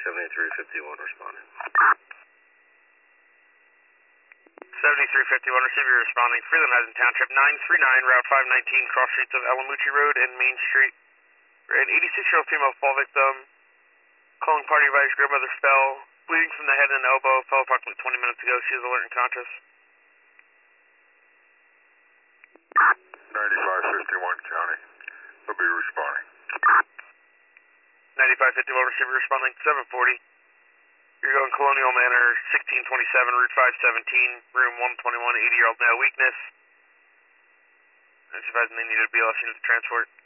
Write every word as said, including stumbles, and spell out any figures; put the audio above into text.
seventy-three fifty-one responding. seventy-three fifty-one, receiver responding. Freeland Housing Township, nine three nine, Route five nineteen, cross streets of Alamucci Road and Main Street. An eighty-six-year-old female fall victim. Calling party advice, grandmother fell. Bleeding from the head and elbow. Fell approximately twenty minutes ago. She is alert and conscious. ninety-five fifty-one County. Will be responding. ninety-five fifty-one, receiver responding. seven forty. You're going Colonial Manor, sixteen twenty-seven, Route five seventeen, room one twenty-one, eighty-year-old male weakness. I'm advising they needed B L S unit to transport.